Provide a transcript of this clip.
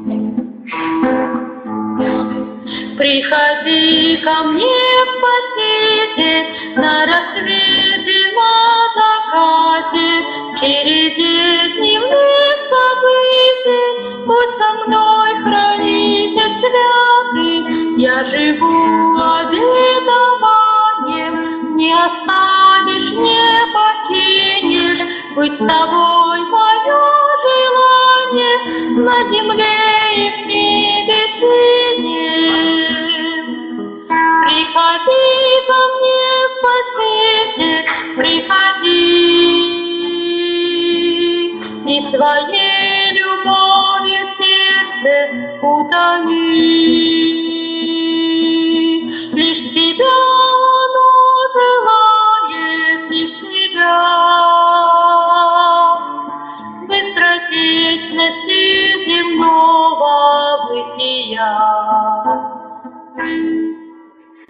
Приходи ко мне, Спаситель, на рассвете, на закате, в череде дневных событий, будь со мной, хранитель святый, я живу обетованием, не оставишь, не покинешь, быть с тобой мое желание на земле и в небе синем. Приходи ко мне, Спаситель, приходи, и своей любовью сердце утоми. Лишь тебя оно желает, лишь тебя, быстротечности земного бытия.